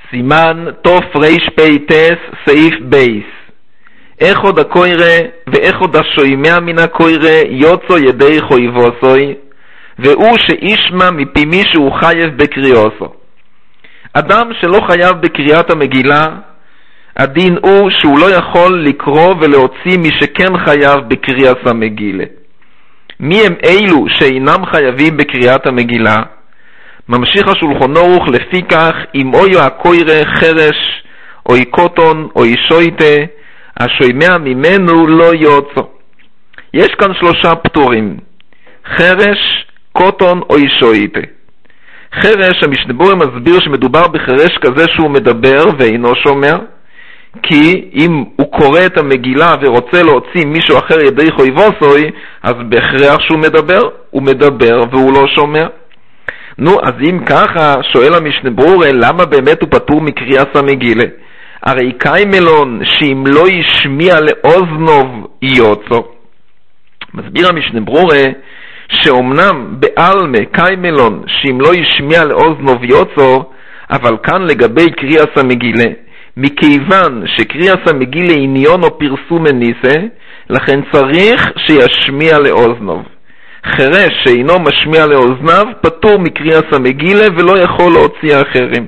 סימן תוף רפ"ס סעיף בייס. איך עוד הקוירה ואיך עוד השוימע מן הקוירה יוצא ידי חויבוסוי, והוא שישמע מפי מי שהוא חייב בקריאוסו. אדם שלא חייב בקריאת המגילה, הדין הוא שהוא לא יכול לקרוא ולהוציא מי שכן חייב בקריאת המגילה. מי הם אלו שאינם חייבים בקריאת המגילה? ממשיך השולחן ערוך לפי כך, אם אויו הקוירה חרש, אוי קוטון, אוי שויטה, השומע ממנו לא יוצא. יש כאן שלושה פטורים: חרש, קוטון, אוי שויטה. חרש, המשנה ברורה מסביר שמדובר בחרש כזה שהוא מדבר ואינו שומע, כי אם הוא קורא את המגילה ורוצה להוציא מישהו אחר ידי חויבוסוי, אז בהכרח שהוא מדבר, הוא מדבר והוא לא שומע. נו, אז אם ככה, שואל המשנה ברורה, למה באמת הוא פטור מקריאת המגילה? הרי קיימלון שאם לא ישמיע לאוזנוב יוצא. מסביר המשנה ברורה שאומנם בעלמה קיימלון שאם לא ישמיע לאוזנוב יוצא, אבל כאן לגבי קריאת המגילה, מכיוון שקריאת המגילה עניון או פרסום מניסה, לכן צריך שישמיע לאוזנוב. חרש שאינו משמיע לאוזניו פטור מקריאת המגילה ולא יכול להוציא אחרים.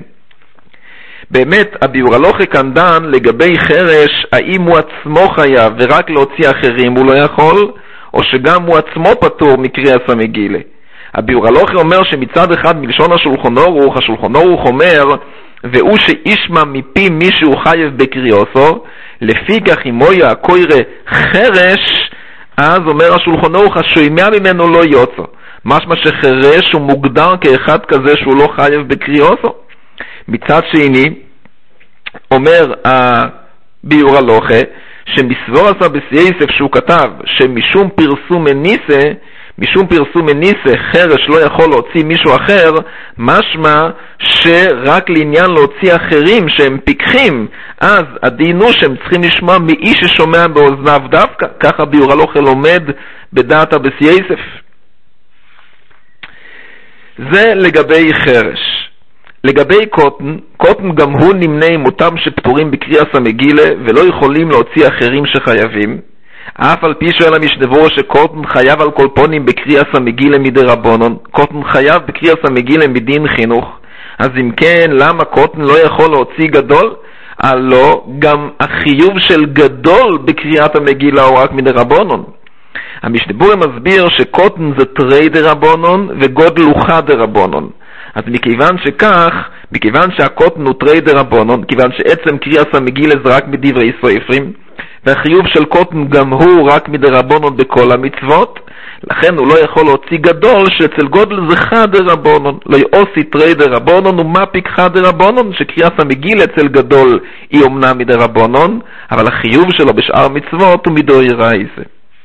באמת הביאור הלכה כאן דן לגבי חרש, האם הוא עצמו חייב ורק להוציא אחרים הוא לא יכול, או שגם הוא עצמו פטור מקריאת המגילה. הביאור הלכה אומר שמצד אחד מלשון השולחן ערוך, השולחן ערוך אומר והוא שישמע מפי מי שהוא חייב בקריאוסו, לפי כך אם אויה הקוירה חרש, אז אומר השולחן ערוך השומע ממנו לא יוצא. משמע שחרש הוא מוגדר כאחד כזה שהוא לא חייב בקריאוסו. מצד שני אומר הביאור הלכה שמסבור עשה בסייסף שהוא כתב שמשום פרסום מניסה חרש לא יכול להוציא מישהו אחר, משמע שרק לעניין להוציא אחרים שהם פיקחים, אז הדין הוא שהם צריכים לשמוע מאיש ששומע באוזניו דווקא. ככה ביאור הלכה לומד בדעת בסייסף. זה לגבי חרש. לגבי קוטן גם הוא נמנה עם אותם שפטורים בקריאת המגילה ולא יכולים להוציא אחרים שחייבים. אף על פי שואל המשנה ברורה שקוטן חייב על כל פונים בקריאת המגילה מדרבנן, קוטן חייב בקריאת המגילה מדין חינוך. אז אם כן, למה קוטן לא יכול להוציא גדול? הלא גם החיוב של גדול בקריאת המגילה הוא רק מדרבנן. המשנה ברורה מסביר שקוטן זה תרי דרבנן וגודל הוא חד דרבנן. אז מכיוון שכך, מכיוון שהקוטן הוא תרי דרבנן, כיוון שעצם קריאת המגילה זה רק מדברי סופרים, והחיוב של קוטן גם הוא רק מדרבנן בכל המצוות, לכן הוא לא יכול להוציא גדול שאצל גודל זה חד דרבנן. לא יעושי תרי דרבנן ומפיק חד דרבנן, שקריאת המגילה אצל גדול היא אומנם מדרבנן, אבל החיוב שלו בשאר מצוות הוא מדאורייתא.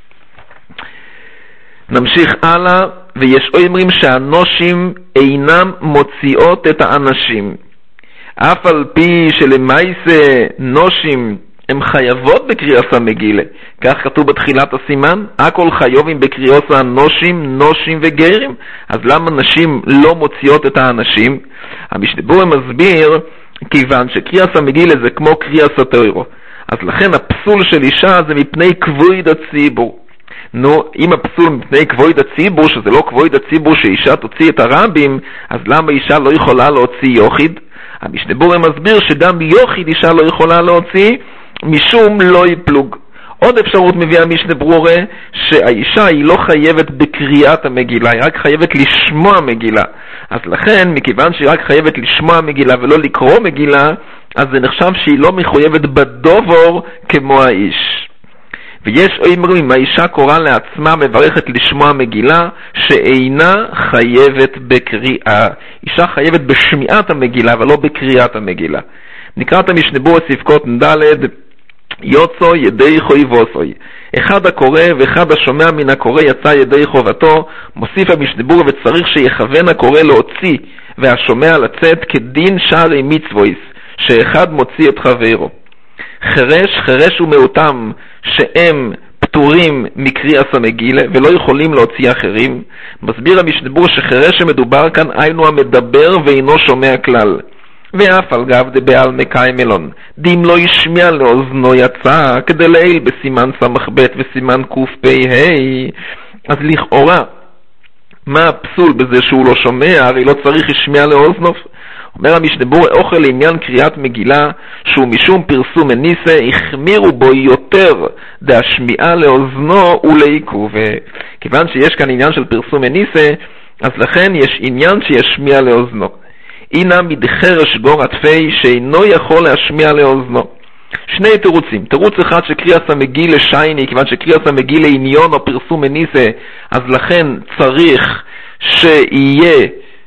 נמשיך הלאה. ויש אומרים שהנושים אינם מוציאות את האנשים, אף על פי שלמעשה נושים הם חייבות בקריאת המגילה. כך כתוב בתחילת הסימן, הכל חייבים בקריאת הנושים, נושים וגרים. אז למה נשים לא מוציאות את האנשים? המשנה ברורה מסביר, כיוון שקריאת המגילה זה כמו קריאת התורה, אז לכן הפסול של אישה זה מפני כבוד הציבור. נו, אם הפסול מפני כבוד הציבור, שזה לא כבוד הציבור שאישה תוציא את הרבים, אז למה אישה לא יכולה להוציא יוחיד? המשנה ברורה מסביר שגם יוחיד אישה לא יכולה להוציא משום לא יפלוג. עוד אפשרות מביאה המשנה ברורה שהאישה היא לא חייבת בקריאת המגילה, היא רק חייבת לשמוע מגילה. אז לכן, מכיוון שהיא רק חייבת לשמוע מגילה ולא לקרוא מגילה, אז זה נחשב שהיא לא מחויבת בדובר כמו האיש. ויש אומרים אם האישה קוראה לעצמה מברכת לשמוע מגילה שאינה חייבת בקריאה. אישה חייבת בשמיעת המגילה ולא בקריאת המגילה. נקרא את המשנה ברורה ספקות ד' יוצא ידי חויבוסוי. אחד הקורא ואחד השומע מן הקורא יצא ידי חובתו. מוסיף המשנה ברורה וצריך שיכוון הקורא להוציא והשומע לצאת כדין שערי מצוויס, שאחד מוציא את חברו. חרש ומאותם שהם פטורים מקריאת המגילה ולא יכולים להוציא אחרים. מסביר המשנה ברורה שחרש שמדובר כאן היינו המדבר ואינו שומע כלל. ואף על גב דבעל מקיים מלון, דים לא ישמיע לאוזנו יצא, כדי לעיל בסימן סמ"ב וסימן קפ"ה. אז לכאורה, מה הפסול בזה שהוא לא שומע? הרי לא צריך ישמיע לאוזנו. אומר המשנה ברורה, אוכל לעניין קריאת מגילה, שהוא משום פרסום מניסה, החמירו בו יותר דהשמיעה לאוזנו ולעיכוב. כיוון שיש כאן עניין של פרסום מניסה, אז לכן יש עניין שישמיע לאוזנו. אינה מדחרש גור עטפי שאינו יכול להשמיע לאוזנו. שני תירוצים. תירוץ אחד שקריאת המגילה שייני, כיוון שקריאת המגילה עניון או פרסום מניסה, אז לכן צריך שיהיה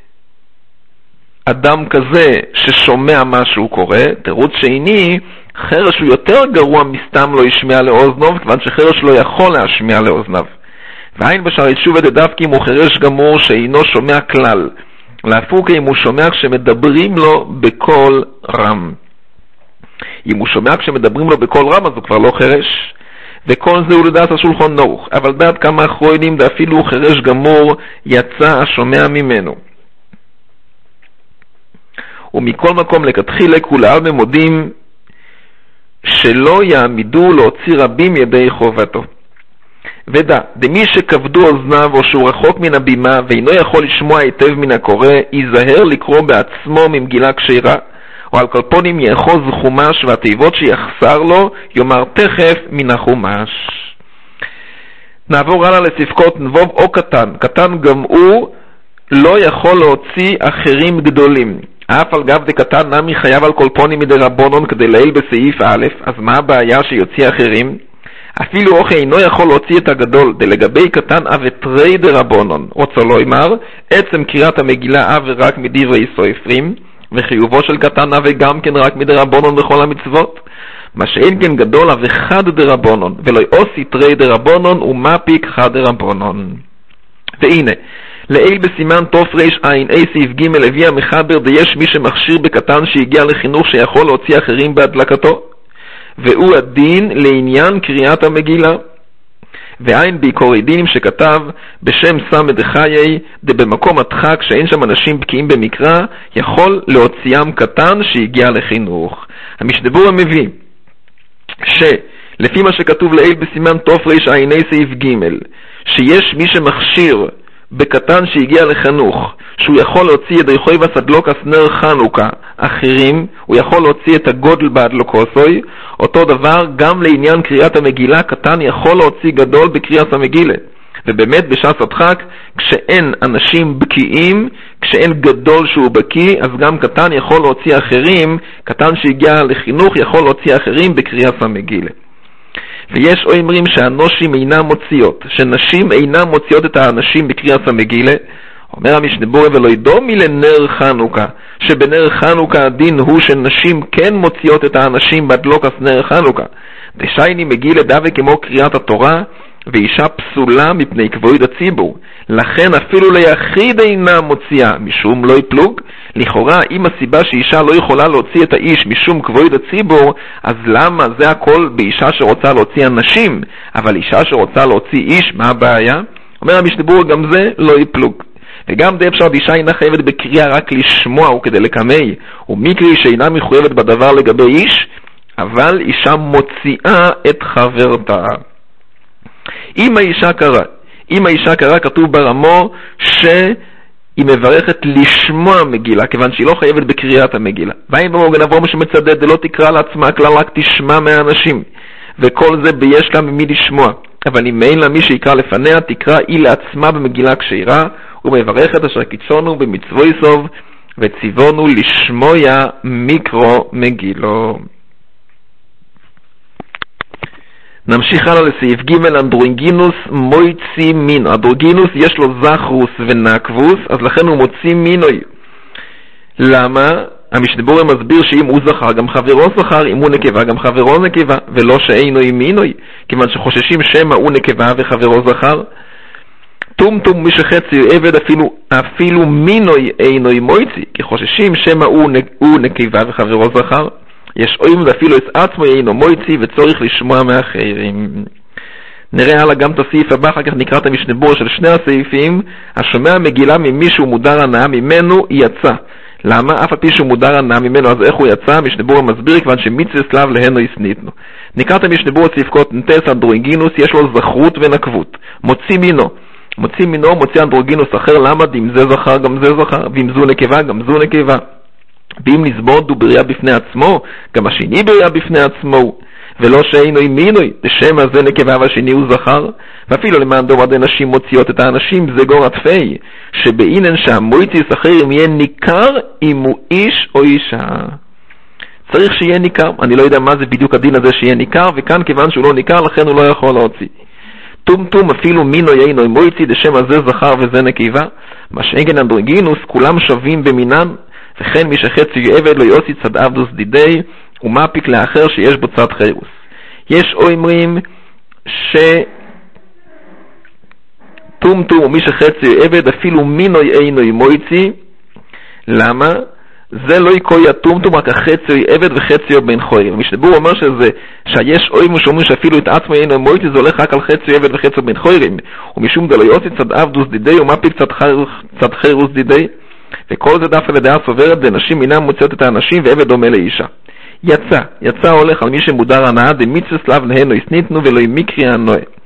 אדם כזה ששומע מה שהוא קורא. תירוץ שני, חרש הוא יותר גרוע מסתם לא ישמיע לאוזנו, כיוון שחרש לא יכול להשמיע לאוזניו. ועין בשערי תשובה דווקא אם הוא חרש גמור שאינו שומע כלל, להפוך אם הוא שומע כשמדברים לו בקול רם. אם הוא שומע כשמדברים לו בקול רם, אז הוא כבר לא חרש, וכל זה הוא לדעת השולחן ערוך. אבל דעת כמה אחרונים, ואפילו הוא חרש גמור, יצא השומע ממנו. ומכל מקום לכתחילה כולה במודים שלא יעמידו להוציא רבים ידי חובתו. ודע, דמי שכבדו אוזניו או שהוא רחוק מן הבימה ואינו יכול לשמוע היטב מן הקורא, ייזהר לקרוא בעצמו ממגילה כשרה, או על קלפונים יאחוז חומש והתיבות שיחסר לו יאמר תכף מן החומש. נעבור הלאה לספקות נבוב או קטן. קטן גם הוא לא יכול להוציא אחרים גדולים. אף על גב דקטן נמי חייב על קלפונים מדי רבונון כדי לעיל בסעיף א', אז מה הבעיה שיוציא אחרים? אפילו אוכל אינו יכול להוציא את הגדול, דלגבי קטן אבטרי דרבונון, רוצה לא אמר, עצם קריאת המגילה אב רק מדברי סופרים, וחיובו של קטן אב גם כן רק מדרבונון בכל המצוות, מה שאין כן גדול אב אחד דרבונון, ולא עושי תרי דרבונון ומפיק חד דרבונון. והנה, לעיל בסימן תוף רש עין, סעיף ג' הביא המחבר דיש מי שמכשיר בקטן שהגיע לחינוך שיכול להוציא אחרים בהדלקתו, והוא הדין לעניין קריאת המגילה. ועין בעיקורי דינים שכתב בשם סמד חיי, במקום הדחק שאין שם אנשים בקיאים במקרא, יכול להוציאם קטן שהגיע לחינוך. המשנה ברורה מביא שלפי מה שכתוב לעיל בסימן תוף רש עין סעיף ג' שיש מי שמכשיר בקטן שהגיע לחינוך שהוא יכול להוציא ידי חויבס הדלוקס נר חנוכה אחרים, הוא יכול להוציא את הגודל בהדלוקוסוי. אותו דבר גם לעניין קריאת המגילה, קטן יכול להוציא גדול בקריאת המגילה. ובאמת בשעת הדחק, כשאין אנשים בקיאים, כשאין גדול שהוא בקיא, אז גם קטן יכול להוציא אחרים, קטן שהגיע לחינוך יכול להוציא אחרים בקריאת המגילה. ויש אומרים שהנושים אינם מוציאות, שנשים אינם מוציאות את האנשים בקריאת המגילה. אומר המשנה ברורה ולא ידומי לנר חנוכה, שבנר חנוכה הדין הוא שנשים כן מוציאות את האנשים בהדלוקת נר חנוכה. דשייני מגילה דווקא כמו קריאת התורה, ואישה פסולה מפני כבוד הציבור. לכן אפילו ליחיד אינה מוציאה משום לא יפלוג. לכאורה אם הסיבה שאישה לא יכולה להוציא את האיש משום כבוד הציבור, אז למה זה הכל באישה שרוצה להוציא אנשים, אבל אישה שרוצה להוציא איש, מה הבעיה? אומר המשנה ברורה גם זה לא יפלוג. וגם די אפשר אישה אינה חייבת בקריאה רק לשמוע וכדי לקמי, ומקרי שאינה מחויבת בדבר לגבי איש, אבל אישה מוציאה את חברתה. אם האישה קרא כתוב ברמו שהיא מברכת לשמוע מגילה, כיוון שהיא לא חייבת בקריאת המגילה. ואין במוגן אברום שמצדד לא תקרא לעצמה כלל, רק תשמע מהאנשים, וכל זה ביש לה ממי לשמוע. אבל אם אין לה מי שיקרא לפניה, תקרא היא לעצמה במגילה כשאירה, ומברכת אשר קידשונו במצווי סוב וציוונו לשמוע מיקרו מגילו. נמשיך הלאה לסעיף ג' אנדרוגינוס מויצי מינו. אנדרוגינוס יש לו זכרוס ונקבוס, אז לכן הוא מוציא מינוי. למה? המשנה ברורה מסביר שאם הוא זכר גם חברו זכר, אם הוא נקבה גם חברו נקבה, ולא שאינו עם מינוי, כיוון שחוששים שמא הוא נקבה וחברו זכר. טום מי שחצי עבד אפילו מינוי אינו מויצי, כי חוששים שמא הוא נקבה וחברו זכר. יש אוים ואפילו את עצמו אינו מויצי וצורך לשמוע מאחרים. נראה הלאה גם את הסעיף הבא, אחר כך נקרא את המשנה ברורה של שני הסעיפים. השומע מגילה ממישהו מודר הנאה ממנו יצא. למה? אף על פי שהוא מודר הנאה ממנו, אז איך הוא יצא? משנה מסביר, כיוון שמצווה סלב להנו יסניתנו. נקראת משנה צפקות נטס אנדרוגינוס, יש לו זכרות ונקבות. מוציא מינו, מוציא אנדרוגינוס אחר, למה? אם זה זכר גם זה זכר, ואם זו נקבה גם זו נקבה. ואם נסבוד הוא בריאה בפני עצמו, גם השני בריאה בפני עצמו, ולא שאינוי מינוי, לשם הזה נקבה והשני הוא זכר. ואפילו למען דומה נשים מוציאות את האנשים, זה גור עטפי, שבאינן שהמויציס אחרים יהיה ניכר אם הוא איש או אישה. צריך שיהיה ניכר, אני לא יודע מה זה בדיוק הדין הזה שיהיה ניכר, וכאן כיוון שהוא לא ניכר, לכן הוא לא יכול להוציא. טום אפילו מינו יינוי מויצי, לשם הזה זכר וזה נקבה, מה שאינגן אנדרוגינוס, כולם שווים במינן, וכן מי שחצי עבד לא יוסי צד עבדוס דידי, ומאפיק לאחר שיש בו צד חירוס. יש אומרים טום ומי שחצי עבד אפילו מינוי אינוי מויצי. למה? זה לא יקוי הטום רק החצי עבד וחצי בן חורים. משנבור אומר שיש אומרים שאומרים שאפילו את עצמו אינוי מויצי זה הולך רק על חצי עבד וחצי בן חורים, ומשום דלא יוסי צד עבדוס דידי ומאפיק צד חירוס דידי, וכל זה דווקא לדעה סוברת, דנשים אינם מוצאות את האנשים ועבד דומה לאישה. יצא הולך על מי שמודר הנאה, דמצווה סלב להנו יסניתנו ולא מקרי הנועה.